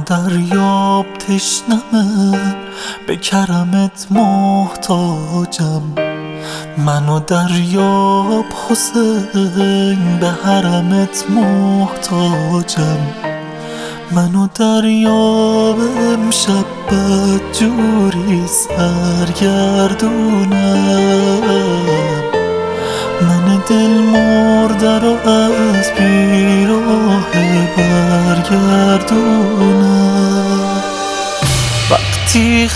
دریاب تشنمه، به کرمت محتاجم. منو دریاب حسین، به حرمت محتاجم. منو دریاب امشب بدجوری سرگردونم. من دل مرده رو از بیراه برگردونم. وقتی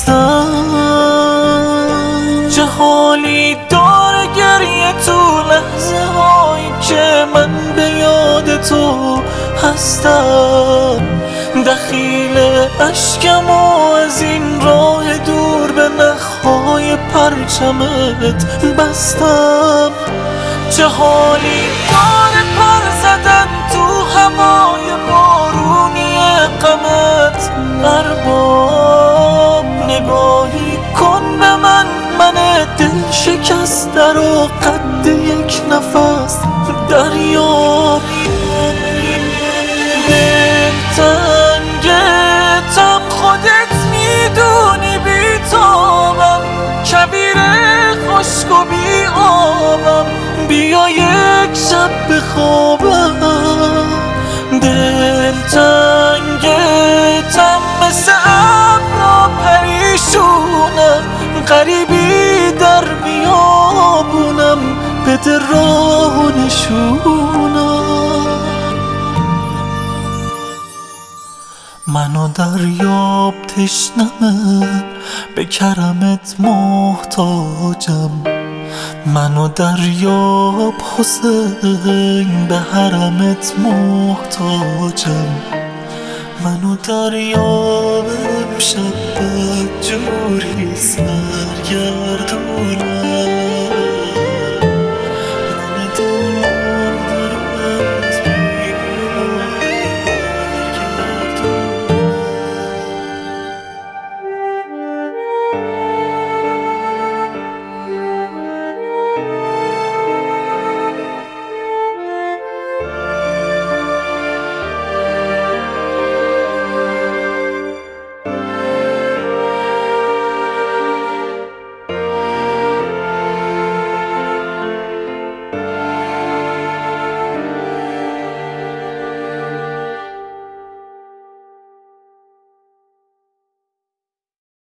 خستم جهالی داره گریه، تو لحظه هایی که من به یاد تو هستم. دخیل اشکم و از این راه دور به نخهای پرچمت بستم. چه حالی داره پر زدن تو هوای بارونی غمت ارباب. نگاهی کن به من دل شکسته رو قد یک نفس دریاب. دلتنگتم خودت میدونی بیتابم، کبیر خشک و بی آبم. بیا یک شب بخوابم. دلتنگتم مثل ابرا پریشونم، غریبی در بیابونم، بده راه و نشونم. منو دریاب تشنمه، به کرمت محتاجم. منو دریاب حسین، به حرمت محتاجم. منو دریاب امشب بدجوری سرگردونم.